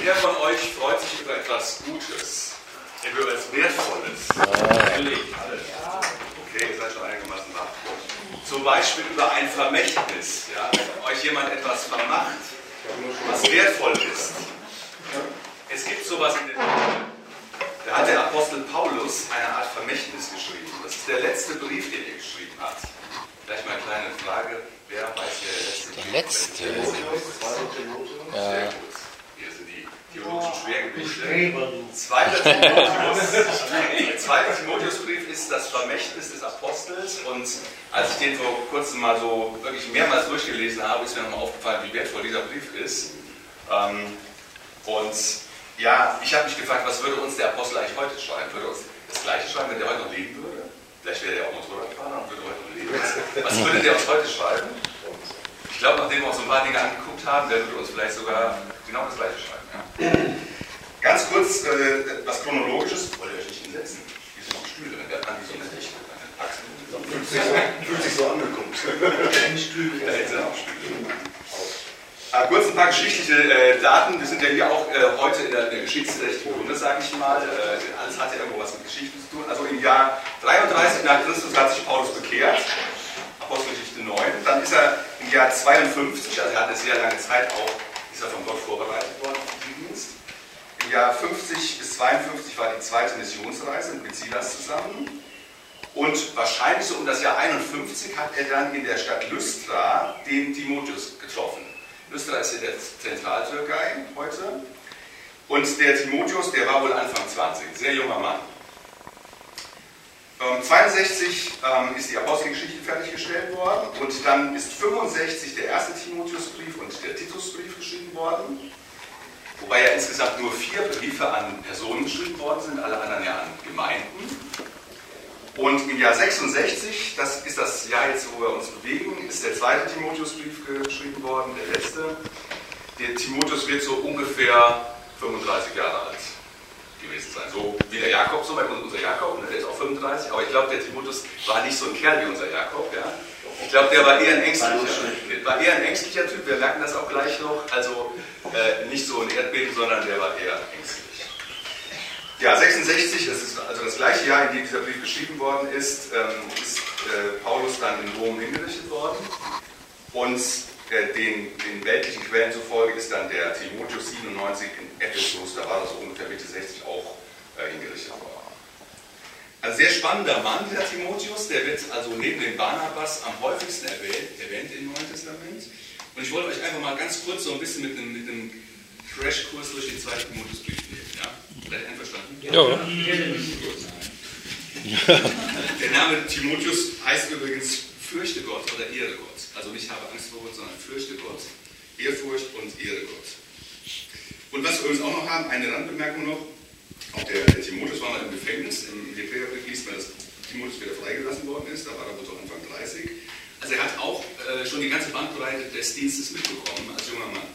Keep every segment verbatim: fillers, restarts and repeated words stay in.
Wer von euch freut sich über etwas Gutes? Über etwas Wertvolles? Ehrlich, alle. Okay, ihr seid schon einigermaßen wach. Zum Beispiel über ein Vermächtnis. Ja? Wenn euch jemand etwas vermacht, was wertvoll ist. Es gibt sowas in der Bibel. Da hat der Apostel Paulus eine Art Vermächtnis geschrieben. Das ist der letzte Brief, den er geschrieben hat. Vielleicht mal eine kleine Frage. Wer weiß, wer der letzte Brief ist? Der letzte? Sehr gut. Hier sind die theologischen Schwergewichte. Zweiter Timotheus. Zweiter Timotheusbrief ist das Vermächtnis des Apostels. Und als ich den vor kurzem mal so wirklich mehrmals durchgelesen habe, ist mir nochmal aufgefallen, wie wertvoll dieser Brief ist. Und ja, ich habe mich gefragt, was würde uns der Apostel eigentlich heute schreiben? Würde uns das Gleiche schreiben, wenn der heute noch leben würde? Vielleicht wäre der auch Motorradfahrer und würde heute noch leben. Was würde der uns heute schreiben? Ich glaube, nachdem wir uns so ein paar Dinge angeguckt haben, der würde uns vielleicht sogar genau das Gleiche schreiben. Ja. Ganz kurz, äh, was Chronologisches. Wollt ihr euch nicht hinsetzen? Hier sind noch Stühle, wenn der Andi so eine Licht fühlt sich so, fühlt sich so angeguckt. Stühle, da sind auch Stühle. Äh, kurz ein paar geschichtliche äh, Daten. Wir sind ja hier auch äh, heute in der, der geschichtsträchtigen Runde, sage ich mal. Äh, alles hat ja irgendwo was mit Geschichte zu tun. Also im Jahr dreiunddreißig nach Christus hat sich Paulus bekehrt. Apostelgeschichte neun. Dann ist er im Jahr zweiundfünfzig, also er hat eine sehr lange Zeit auch, ist er von Gott vorbereitet worden für den Dienst. Im Jahr fünfzig bis zweiundfünfzig war die zweite Missionsreise mit Silas zusammen. Und wahrscheinlich so um das Jahr einundfünfzig hat er dann in der Stadt Lystra den Timotheus getroffen. Lystra ist in der Zentraltürkei heute. Und der Timotheus, der war wohl Anfang zwanzig, ein sehr junger Mann. Ähm, zweiundsechzig ähm, ist die Apostelgeschichte fertiggestellt worden und dann ist fünfundsechzig der erste Timotheusbrief und der Titusbrief geschrieben worden. Wobei ja insgesamt nur vier Briefe an Personen geschrieben worden sind, alle anderen ja an Gemeinden. Und im Jahr sechsundsechzig, das ist das Jahr jetzt, wo wir uns bewegen, ist der zweite Timotheusbrief geschrieben worden, der letzte. Der Timotheus wird so ungefähr fünfunddreißig Jahre alt gewesen sein. So wie der Jakob, so weit unser Jakob, der ist auch fünfunddreißig, aber ich glaube, der Timotheus war nicht so ein Kerl wie unser Jakob. Ja? Ich glaube, der war eher ein ängstlicher Typ. War eher ein ängstlicher Typ, wir merken das auch gleich noch. Also äh, nicht so ein Erdbeben, sondern der war eher ängstlich. Ja, sechsundsechzig, das ist also das gleiche Jahr, in dem dieser Brief geschrieben worden ist, ähm, ist äh, Paulus dann in Rom hingerichtet worden. Und äh, den, den weltlichen Quellen zufolge ist dann der Timotheus siebenundneunzig in Ephesus, da war das so ungefähr Mitte sechzig auch äh, hingerichtet worden. Ein sehr spannender Mann, dieser Timotheus, der wird also neben dem Barnabas am häufigsten erwähnt, erwähnt im Neuen Testament. Und ich wollte euch einfach mal ganz kurz so ein bisschen mit einem, mit einem Crashkurs durch den zweiten Timotheusbrief nehmen. Ja? Seid ihr einverstanden? Ja. Der Name Timotheus heißt übrigens fürchte Gott oder ehre Gott. Also nicht habe Angst vor Gott, sondern fürchte Gott, Ehrfurcht und ehre Gott. Und was wir übrigens auch noch haben, eine Randbemerkung noch, auch der, der Timotheus war mal im Gefängnis, im Hebräerbrief liest man, dass Timotheus wieder freigelassen worden ist, da war er wohl so Anfang dreißig. Also er hat auch äh, schon die ganze Bandbreite des Dienstes mitbekommen als junger Mann.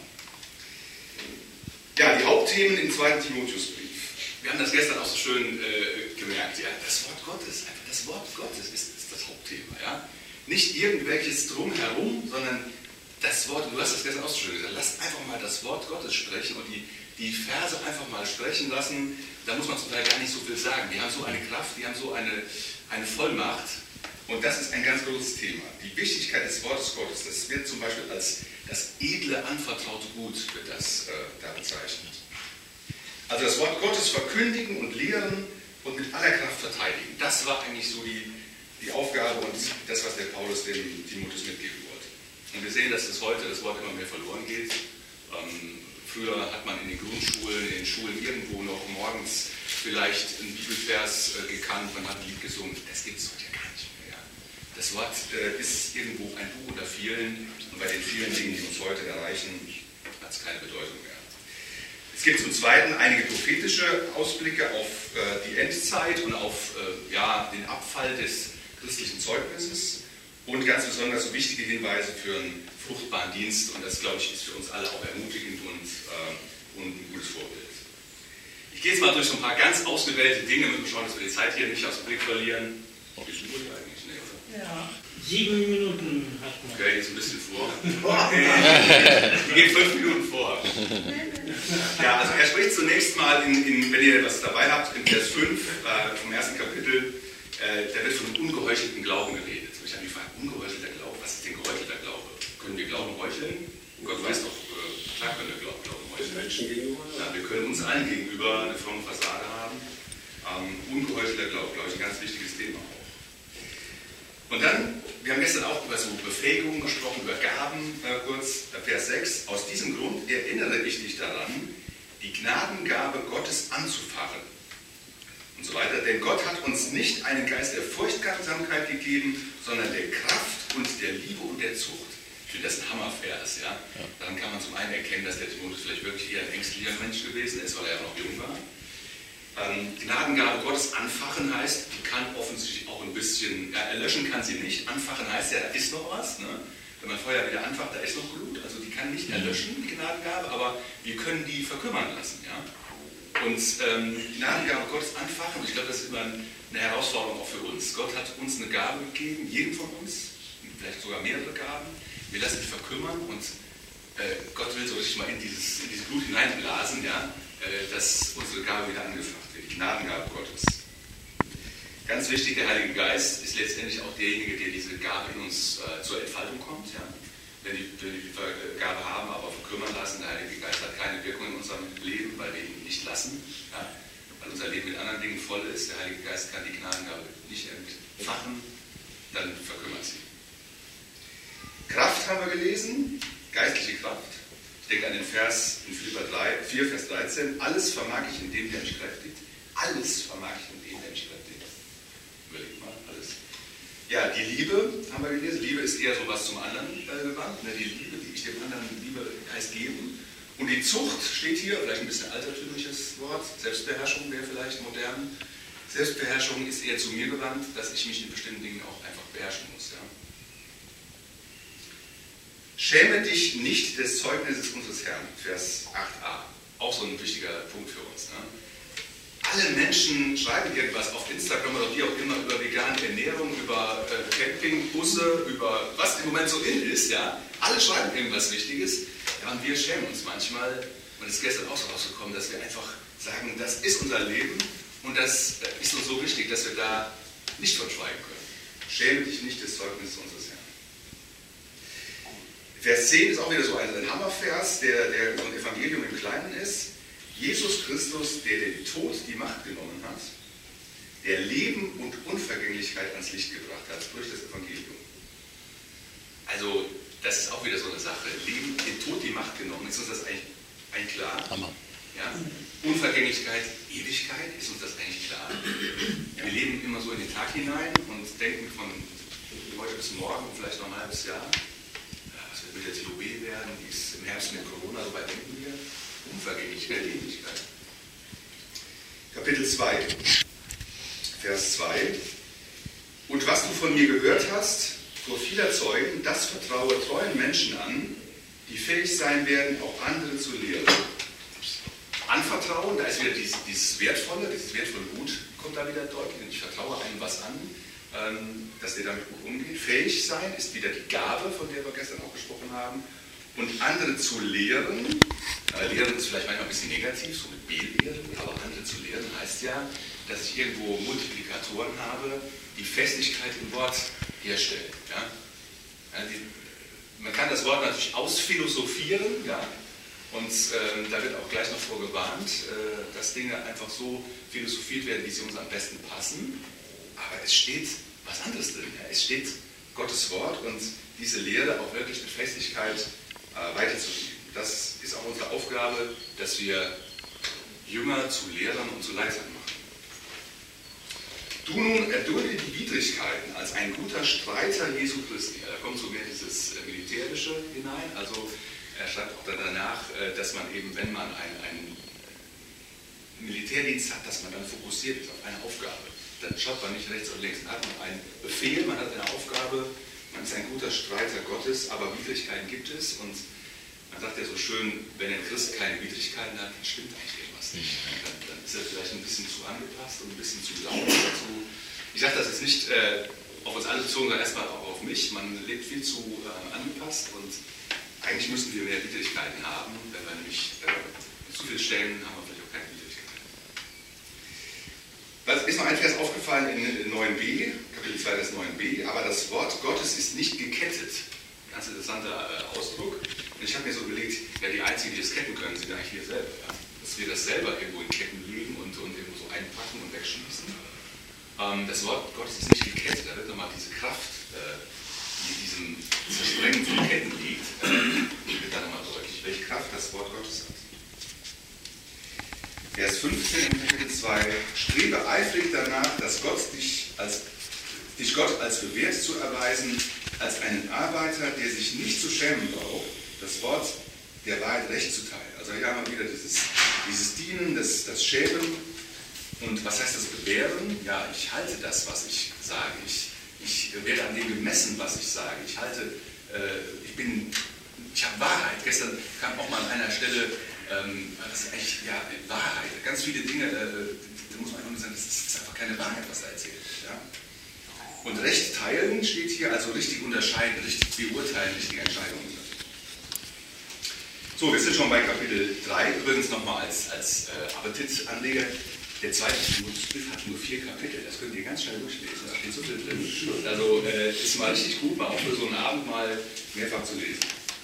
Ja, die Hauptthemen im zweiten Timotheusbrief. Wir haben das gestern auch so schön äh, gemerkt. Ja, das Wort Gottes, einfach das Wort Gottes ist, ist das Hauptthema. Ja? Nicht irgendwelches Drumherum, sondern das Wort, du hast das gestern auch so schön gesagt, lasst einfach mal das Wort Gottes sprechen und die, die Verse einfach mal sprechen lassen. Da muss man zum Teil gar nicht so viel sagen. Die haben so eine Kraft, die haben so eine, eine Vollmacht. Und das ist ein ganz großes Thema. Die Wichtigkeit des Wortes Gottes, das wird zum Beispiel als das edle, anvertraute Gut wird das äh, da bezeichnet. Also das Wort Gottes verkündigen und lehren und mit aller Kraft verteidigen. Das war eigentlich so die, die Aufgabe und das, was der Paulus dem Timotheus mitgeben wollte. Und wir sehen, dass das heute das Wort immer mehr verloren geht. Ähm, früher hat man in den Grundschulen, in den Schulen irgendwo noch morgens vielleicht einen Bibelvers äh, gekannt, man hat ein Lied gesungen. Das gibt es heute ja gar nicht mehr. Ja. Das Wort äh, ist irgendwo ein Buch unter vielen und bei den vielen Dingen, die uns heute erreichen, hat es keine Bedeutung mehr. Es gibt zum Zweiten einige prophetische Ausblicke auf äh, die Endzeit und auf äh, ja, den Abfall des christlichen Zeugnisses und ganz besonders so wichtige Hinweise für einen fruchtbaren Dienst und das, glaube ich, ist für uns alle auch ermutigend und, äh, und ein gutes Vorbild. Ich gehe jetzt mal durch so ein paar ganz ausgewählte Dinge, müssen wir schauen, dass wir die Zeit hier nicht aus dem Blick verlieren. Wie viel Uhr eigentlich? Nee, oder? Ja, sieben Minuten hat man. Okay, jetzt ein bisschen vor. Die geht fünf Minuten vor. Ja, also er spricht zunächst mal, in, in, wenn ihr was dabei habt, in Vers fünf äh, vom ersten Kapitel, äh, da wird von einem ungeheuchelten Glauben geredet. Ich habe mich gefragt, ungeheuchelter Glaube, was ist denn geheuchelter Glaube? Können wir Glauben heucheln? Gott weiß doch, äh, klar können wir Glauben, Glauben heucheln. Menschen gegenüber? Ja, wir können uns allen gegenüber eine fromme Fassade haben. Ähm, ungeheuchelter Glaube, glaube ich, ein ganz wichtiges Thema auch. Und dann, wir haben gestern auch über so Befähigungen gesprochen, über Gaben, äh, kurz, Vers sechs. Aus diesem Grund erinnere ich dich daran, die Gnadengabe Gottes anzufachen. Und so weiter. Denn Gott hat uns nicht einen Geist der Furchtsamkeit gegeben, sondern der Kraft und der Liebe und der Zucht. Ich finde das ein Hammervers, ja. ja. Daran kann man zum einen erkennen, dass der Timotheus vielleicht wirklich eher ein ängstlicher Mensch gewesen ist, weil er ja noch jung war. Ähm, Gnadengabe Gottes anfachen heißt, die kann offensichtlich auch ein bisschen, ja, erlöschen kann sie nicht. Anfachen heißt ja, da ist noch was. Ne? Wenn man Feuer wieder anfacht, da ist noch Glut. Also die kann nicht erlöschen, die Gnadengabe, aber wir können die verkümmern lassen. Ja? Und ähm, die Gnadengabe Gottes anfachen, ich glaube, das ist immer eine Herausforderung auch für uns. Gott hat uns eine Gabe gegeben, jedem von uns, vielleicht sogar mehrere Gaben. Wir lassen die verkümmern und äh, Gott will so richtig mal in dieses, in dieses Blut hineinblasen, ja? äh, dass unsere Gabe wieder angefacht wird, die Gnadengabe Gottes. Ganz wichtig, der Heilige Geist ist letztendlich auch derjenige, der diese Gabe in uns äh, zur Entfaltung kommt. Ja? Wenn, die, wenn wir die Gabe haben, aber verkümmern lassen, der Heilige Geist hat keine Wirkung in unserem Leben, weil wir ihn nicht lassen, ja? Weil unser Leben mit anderen Dingen voll ist. Der Heilige Geist kann die Gnadengabe nicht entfachen, dann verkümmert sie. Kraft haben wir gelesen, geistliche Kraft. Ich denke an den Vers in Philipper vier, Vers dreizehn. Alles vermag ich in dem, der mich kräftigt. Alles vermag ich in dem, der mich kräftigt. Überlegt mal, alles. Ja, die Liebe haben wir gelesen. Liebe ist eher so was zum anderen äh, gewandt. Ne? Die Liebe, die ich dem anderen liebe, heißt geben. Und die Zucht steht hier, vielleicht ein bisschen altertümliches Wort. Selbstbeherrschung wäre vielleicht modern. Selbstbeherrschung ist eher zu mir gewandt, dass ich mich in bestimmten Dingen auch einfach beherrschen muss. Ja? Schäme dich nicht des Zeugnisses unseres Herrn, Vers acht a. Auch so ein wichtiger Punkt für uns. Ne? Alle Menschen schreiben irgendwas auf Instagram oder wie auch immer über vegane Ernährung, über äh, Campingbusse, über was im Moment so in ist. Ja? Alle schreiben irgendwas Wichtiges. Ja, und wir schämen uns manchmal, und es ist gestern auch so rausgekommen, dass wir einfach sagen, das ist unser Leben und das ist uns so wichtig, dass wir da nicht von schweigen können. Schäme dich nicht des Zeugnisses unseres Herrn. Vers zehn ist auch wieder so ein, ein Hammervers, der, der so ein Evangelium im Kleinen ist. Jesus Christus, der den Tod die Macht genommen hat, der Leben und Unvergänglichkeit ans Licht gebracht hat durch das Evangelium. Also, das ist auch wieder so eine Sache. Leben, den Tod die Macht genommen, ist uns das eigentlich, eigentlich klar? Hammer. Ja? Unvergänglichkeit, Ewigkeit, ist uns das eigentlich klar? Wir leben immer so in den Tag hinein und denken von heute bis morgen, vielleicht noch ein halbes Jahr. Was wird mit der T O B werden? Die ist im Herbst mit Corona, so weit denken wir. Unvergänglichkeit, Ewigkeit. Kapitel zwei, Vers zwei. Und was du von mir gehört hast, vor vieler Zeugen, das vertraue treuen Menschen an, die fähig sein werden, auch andere zu lehren. Anvertrauen, da ist wieder dieses, dieses Wertvolle, dieses wertvolle Gut, kommt da wieder deutlich. Ich vertraue einem was an, ähm, dass der damit gut umgeht. Fähig sein ist wieder die Gabe, von der wir gestern auch gesprochen haben. Und andere zu lehren, äh, lehren ist vielleicht manchmal ein bisschen negativ, so mit belehren, aber andere zu lehren heißt ja, dass ich irgendwo Multiplikatoren habe, die Festigkeit im Wort herstellen. Ja? Ja, die, man kann das Wort natürlich ausphilosophieren, ja? Und äh, da wird auch gleich noch vorgewarnt, äh, dass Dinge einfach so philosophiert werden, wie sie uns am besten passen. Aber es steht was anderes drin. Ja? Es steht Gottes Wort und diese Lehre auch wirklich mit Festigkeit äh, weiterzugeben. Das ist auch unsere Aufgabe, dass wir Jünger zu Lehrern und zu Leitern machen. Du nun erdulde die Widrigkeiten als ein guter Streiter Jesu Christi. Ja, da kommt so mehr dieses Militärische hinein. Also er schreibt auch danach, dass man eben, wenn man einen, einen Militärdienst hat, dass man dann fokussiert ist auf eine Aufgabe. Dann schaut man nicht rechts und links. Dann hat man einen Befehl, man hat eine Aufgabe, man ist ein guter Streiter Gottes, aber Widrigkeiten gibt es. Und man sagt ja so schön, wenn ein Christ keine Widrigkeiten hat, dann stimmt eigentlich irgendwas nicht. Dann, dann ist er vielleicht ein bisschen zu angepasst und ein bisschen zu laut dazu. Ich sage das jetzt nicht äh, auf uns alle bezogen, sondern erstmal auch auf mich. Man lebt viel zu äh, angepasst und eigentlich müssen wir mehr Widrigkeiten haben, wenn wir nämlich äh, uns viel stellen, haben wir vielleicht auch keine Widrigkeit. Da ist noch ein Vers aufgefallen in neun b, Kapitel zwei, Vers neun b, aber das Wort Gottes ist nicht gekettet. Ganz interessanter äh, Ausdruck. Und ich habe mir so überlegt, ja, die Einzigen, die das ketten können, sind eigentlich wir selber. Ja? Dass wir das selber irgendwo in Ketten legen und, und irgendwo so einpacken und wegschließen. Ähm, das Wort Gottes ist nicht gekettet, da wird nochmal diese Kraft, äh, die in diesem Zersprengen von Ketten liegt, äh, wird dann nochmal deutlich, welche Kraft das Wort Gottes hat. Vers fünfzehn in Kapitel zwei: Strebe eifrig danach, dass Gott dich, als, dich Gott als bewährt zu erweisen, als einen Arbeiter, der sich nicht zu schämen braucht, das Wort der Wahrheit recht zu teilen. Also hier haben wir wieder dieses, dieses Dienen, das, das Schämen. Und was heißt das Bewähren? Ja, ich halte das, was ich sage. Ich, ich werde an dem gemessen, was ich sage. Ich halte, äh, ich bin, ich habe Wahrheit. Gestern kam auch mal an einer Stelle, ähm, das ist echt, ja, Wahrheit. Ganz viele Dinge, äh, da muss man einfach nur sagen, das ist, das ist einfach keine Wahrheit, was da erzählt wird. Ja? Und Recht teilen steht hier, also richtig unterscheiden, richtig beurteilen, richtige Entscheidungen. So, wir sind schon bei Kapitel drei, übrigens nochmal als, als äh, Appetitanleger. Der zweite Timotheusbrief hat nur vier Kapitel, das könnt ihr ganz schnell durchlesen, da steht so viel drin. Also äh, ist mal richtig gut, mal auch für so einen Abend mal mehrfach zu lesen.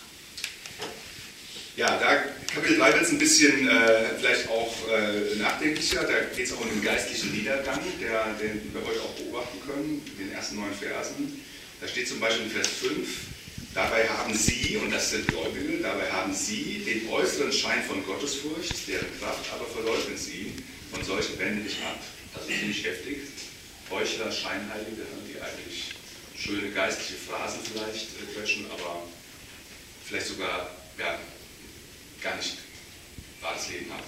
Ja, da Kapitel drei wird es ein bisschen äh, vielleicht auch äh, nachdenklicher, da geht es auch um den geistlichen Niedergang, der, den wir heute auch beobachten können, in den ersten neun Versen. Da steht zum Beispiel in Vers fünf, dabei haben sie, und das sind Gläubige, dabei haben sie den äußeren Schein von Gottesfurcht, deren Kraft aber verleugnen sie, von solchen wende dich ab. Also ziemlich heftig. Heuchler, Scheinheilige, die eigentlich schöne geistliche Phrasen vielleicht äh, quetschen, aber vielleicht sogar ja, gar nicht wahres Leben haben.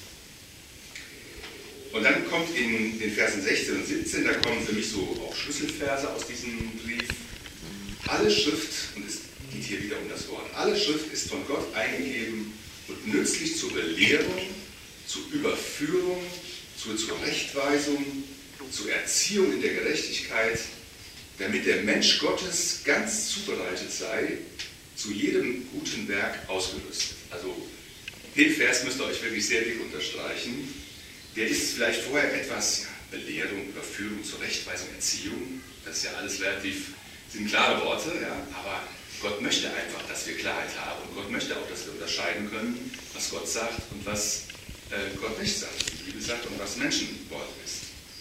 Und dann kommt in den Versen sechzehn und siebzehn, da kommen für mich so auch Schlüsselverse aus diesem Brief. Alle Schrift, und es geht hier wieder um das Wort, alle Schrift ist von Gott eingegeben und nützlich zur Belehrung, zur Überführung, zur Zurechtweisung, zur Erziehung in der Gerechtigkeit, damit der Mensch Gottes ganz zubereitet sei, zu jedem guten Werk ausgerüstet. Also den Vers müsst ihr euch wirklich sehr dick unterstreichen. Der ist vielleicht vorher etwas ja, Belehrung, Überführung, Zurechtweisung, Erziehung. Das ist ja alles relativ, sind klare Worte, ja, aber Gott möchte einfach, dass wir Klarheit haben. Und Gott möchte auch, dass wir unterscheiden können, was Gott sagt und was äh, Gott nicht sagt, was die Bibel sagt und was Menschenwort ist.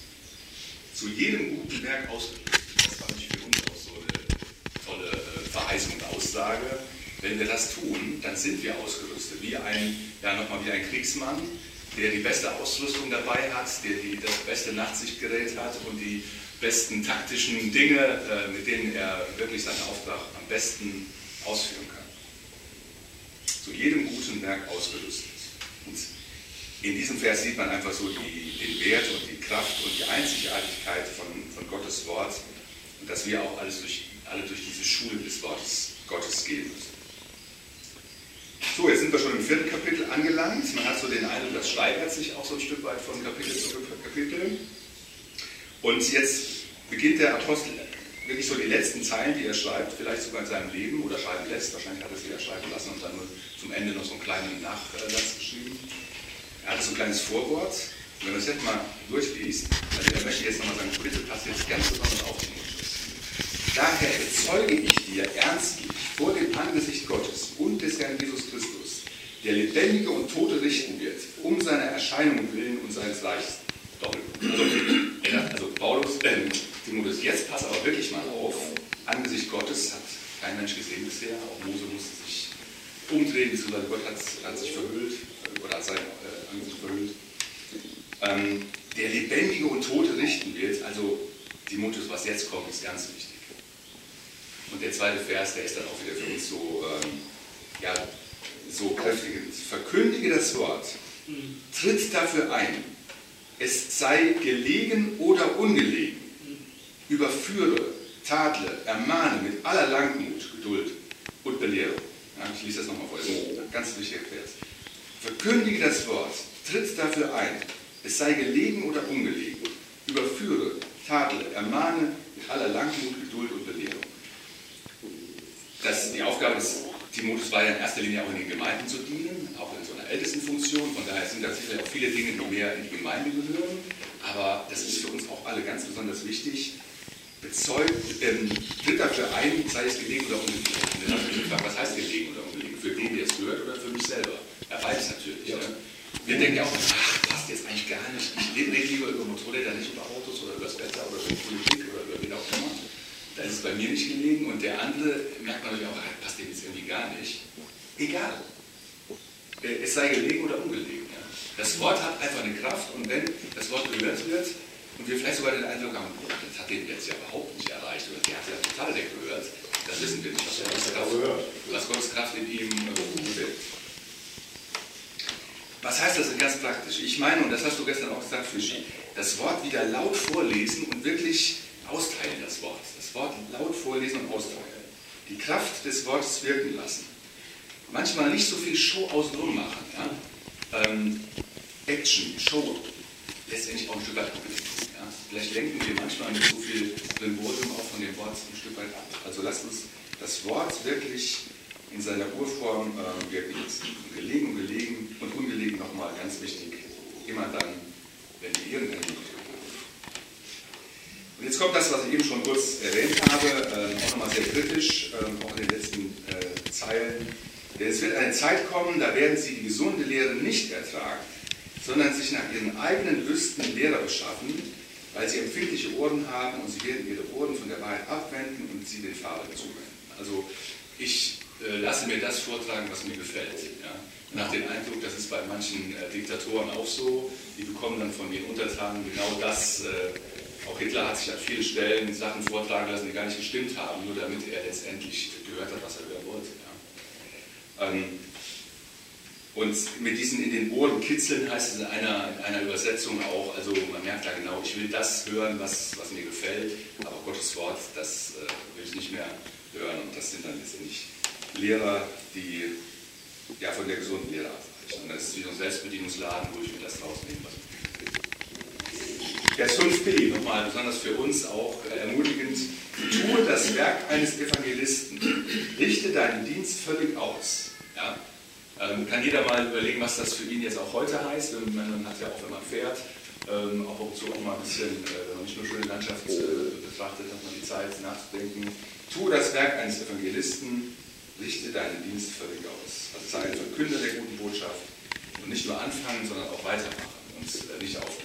Zu jedem guten Werk ausgerüstet. Das fand ich für uns auch so eine tolle äh, Verheißung und Aussage. Wenn wir das tun, dann sind wir ausgerüstet. Wie ein, ja nochmal wie ein Kriegsmann, der die beste Ausrüstung dabei hat, der die, das beste Nachtsichtgerät hat und die besten taktischen Dinge, äh, mit denen er wirklich seinen Auftrag am besten ausführen kann. Zu jedem guten Werk ausgerüstet. Und in diesem Vers sieht man einfach so die, den Wert und die Kraft und die Einzigartigkeit von, von Gottes Wort und dass wir auch alles durch, alle durch diese Schule des Wortes Gottes gehen müssen. So, jetzt sind wir schon im vierten Kapitel angelangt. Man hat so den Eindruck, das steigert sich auch so ein Stück weit von Kapitel zu Kapitel. Und jetzt beginnt der Apostel wirklich so die letzten Zeilen, die er schreibt, vielleicht sogar in seinem Leben oder schreiben lässt. Wahrscheinlich hat er sie ja schreiben lassen und dann nur zum Ende noch so einen kleinen Nachsatz geschrieben. Er hat so ein kleines Vorwort. Und wenn man das jetzt mal durchliest, also er möchte jetzt nochmal sagen, bitte passt jetzt ganz besonders auf den Mund. Daher bezeuge ich dir ernstlich vor dem Angesicht Gottes und des Herrn Jesus Christus, der Lebendige und Tote richten wird, um seiner Erscheinung willen und seines Reichs. Doppelpunkt. Also, also Paulus, äh, Timotheus, jetzt pass aber wirklich mal auf, Angesicht Gottes hat kein Mensch gesehen bisher, auch Mose musste sich umdrehen, beziehungsweise Gott hat, hat sich verhüllt, oder hat sein äh, Angesicht verhüllt. Ähm, der Lebendige und Tote richten wird, also Timotheus, was jetzt kommt, ist ganz wichtig. Und der zweite Vers, der ist dann auch wieder für uns so, ähm, ja, so kräftigend. Verkündige das Wort, tritt dafür ein, es sei gelegen oder ungelegen, überführe, tadle, ermahne mit aller Langmut, Geduld und Belehrung. Ja, ich lese das nochmal vor, das ist ein ganz wichtiger Vers. Verkündige das Wort, tritt dafür ein, es sei gelegen oder ungelegen, überführe, tadle, ermahne mit aller Langmut, Geduld und Belehrung. Das, die Aufgabe des Timotheus war ja in erster Linie auch in den Gemeinden zu dienen, auch in so einer Ältestenfunktion, von daher sind da sicherlich auch viele Dinge, die mehr in die Gemeinde gehören, aber das ist für uns auch alle ganz besonders wichtig. Bezeugt, ähm, tritt dafür ein, sei es gelegen oder ungelegen. Und dann habe ich mich gefragt, was heißt gelegen oder ungelegen? Für den, der es hört oder für mich selber? Ja, beides natürlich. Ja. Ne? Wir denken ja auch, ach, passt jetzt eigentlich gar nicht. Ich rede lieber über Motorräder, nicht über Autos oder über das Wetter oder über Politik oder über wen auch immer. Da ist es bei mir nicht gelegen und der andere merkt man natürlich auch, ach, passt dem jetzt irgendwie gar nicht. Egal. Es sei gelegen oder ungelegen. Ja. Das Wort hat einfach eine Kraft und wenn das Wort gehört wird, und wir vielleicht sogar den Eindruck haben, oh, das hat den jetzt ja überhaupt nicht erreicht, oder der hat ja total weggehört, das wissen wir nicht, was Gottes Kraft, was Gottes Kraft in ihm bewirkt. Was heißt das denn ganz praktisch? Ich meine, und das hast du gestern auch gesagt, Fischi, das Wort wieder laut vorlesen und wirklich austeilen, das Wort. Das Wort laut vorlesen und austeilen. Die Kraft des Wortes wirken lassen. Manchmal nicht so viel Show außenrum machen. Ja? Ähm, Action, Show, letztendlich auch ein Stück weit ablenken. Ja? Vielleicht lenken wir manchmal mit so viel Symbolium auch von dem Wort ein Stück weit ab. Also lasst uns das Wort wirklich in seiner Urform äh, wirken lassen. Gelegen und gelegen und ungelegen nochmal ganz wichtig. Immer dann, wenn wir irgendeine Möglichkeit haben. Und jetzt kommt das, was ich eben schon kurz erwähnt habe, äh, auch nochmal sehr kritisch, äh, auch in den letzten äh, Zeilen. Denn es wird eine Zeit kommen, da werden sie die gesunde Lehre nicht ertragen, sondern sich nach ihren eigenen Lüsten Lehrer beschaffen, weil sie empfindliche Ohren haben und sie werden ihre Ohren von der Wahrheit abwenden und sie den Fabeln zuwenden. Also ich äh, lasse mir das vortragen, was mir gefällt. Ja? Nach dem Eindruck, das ist bei manchen äh, Diktatoren auch so, die bekommen dann von den Untertanen genau das. Äh, auch Hitler hat sich an vielen Stellen Sachen vortragen lassen, die gar nicht gestimmt haben, nur damit er letztendlich gehört hat, was er hören wollte. Ja? Ähm, Und mit diesen in den Ohren kitzeln heißt es in einer, in einer Übersetzung auch, also man merkt da genau, ich will das hören, was, was mir gefällt, aber Gottes Wort, das äh, will ich nicht mehr hören. Und das sind dann letztendlich Lehrer, die ja von der gesunden Lehre abweichen. Und das ist wie so ein Selbstbedienungsladen, wo ich mir das rausnehme, was mir gefällt. Vers fünf b, nochmal besonders für uns auch äh, ermutigend. Tue das Werk eines Evangelisten, richte deinen Dienst völlig aus. Ja? Ähm, kann jeder mal überlegen, was das für ihn jetzt auch heute heißt. Man hat ja auch, wenn man fährt, ähm, auch ab und zu auch mal ein bisschen, äh, wenn man nicht nur schöne Landschaft äh, betrachtet, hat man die Zeit nachzudenken. Tue das Werk eines Evangelisten, richte deinen Dienst völlig aus. Also sei ein Verkünder der guten Botschaft und nicht nur anfangen, sondern auch weitermachen und äh, nicht aufgeben.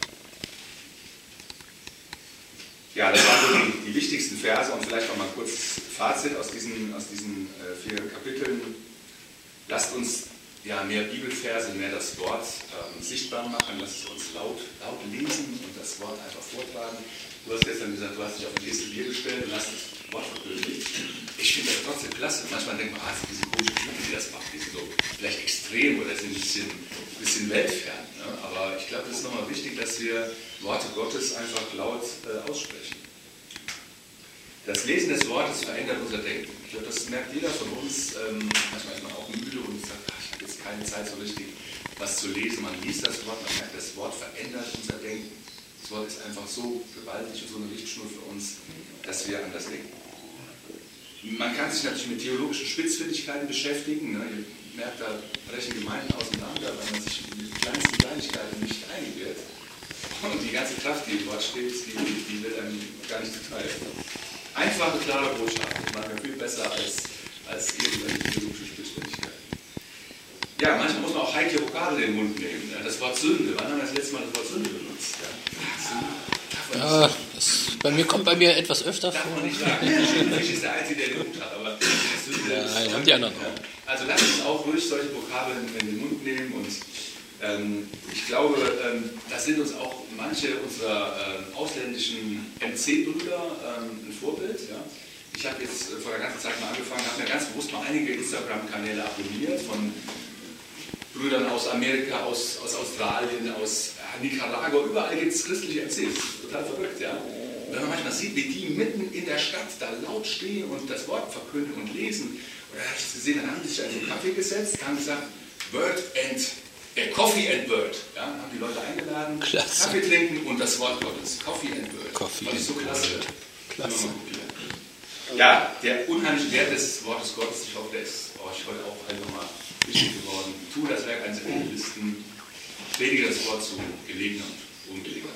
Ja, das waren so die, die wichtigsten Verse und vielleicht noch mal kurz Fazit aus diesen, aus diesen äh, vier Kapiteln. Lasst uns ja, mehr Bibelverse, mehr das Wort ähm, sichtbar machen, lasst es uns laut, laut lesen und das Wort einfach vortragen. Du hast gestern gesagt, du hast dich auf ein erste Bier gestellt und hast das Wort verkündigt. Ich finde das trotzdem klasse. Manchmal denkt man, ah, diese komischen Typen, die das machen, die sind so vielleicht extrem oder sind ein bisschen, ein bisschen weltfern. Ne? Aber ich glaube, es ist nochmal wichtig, dass wir Worte Gottes einfach laut äh, aussprechen. Das Lesen des Wortes verändert unser Denken. Ich glaube, das merkt jeder von uns. Ähm, manchmal ist man auch müde und sagt, ach, ich habe jetzt keine Zeit so richtig, was zu lesen. Man liest das Wort, man merkt, das Wort verändert unser Denken. Das Wort ist einfach so gewaltig und so eine Richtschnur für uns, dass wir anders denken. Man kann sich natürlich mit theologischen Spitzfindigkeiten beschäftigen. Ne? Ihr merkt, da brechen Gemeinden auseinander, weil man sich mit den kleinsten Kleinigkeiten nicht einig wird. Und die ganze Kraft, die im Wort steht, die, die wird einem gar nicht zuteil. Einfache, klare Botschaft. Das machen wir viel besser als, als irgendwelche theologische Spitzfindigkeiten. Ja, manchmal muss man auch heikle Vokabeln in den Mund nehmen. Ja, das Wort Sünde. Wann haben wir das letzte Mal das Wort Sünde benutzt? Ja, ja das, bei mir kommt bei mir etwas öfter darf vor. Man nicht sagen. Fisch ist der Einzige, der den Mund hat, aber Sünde ja, ist. Nein, haben die anderen auch. Also lasst uns auch ruhig solche Vokabeln in den Mund nehmen und ähm, ich glaube, ähm, das sind uns auch manche unserer ähm, ausländischen M C-Brüder ähm, ein Vorbild. Ja? Ich habe jetzt äh, vor der ganzen Zeit mal angefangen, habe mir ganz bewusst mal einige Instagram-Kanäle abonniert von Brüdern aus Amerika, aus, aus Australien, aus äh, Nicaragua, überall gibt es christliche M Cs. Total verrückt, ja. Und wenn man manchmal sieht, wie die mitten in der Stadt da laut stehen und das Wort verkünden und lesen, oder habe ich es gesehen, dann haben sie sich einen Kaffee gesetzt, haben gesagt, Word and äh, Coffee and Word. Ja, haben die Leute eingeladen, klasse. Kaffee trinken und das Wort Gottes. Coffee and Word. Coffee Fand ich so klasse. Klasse. Ja, der unheimliche Wert des Wortes Gottes, ich hoffe, der ist euch heute auch einfach mal wichtig geworden. Tu das Werk eines Evangelisten, predige das Wort zu gelegener und ungelegener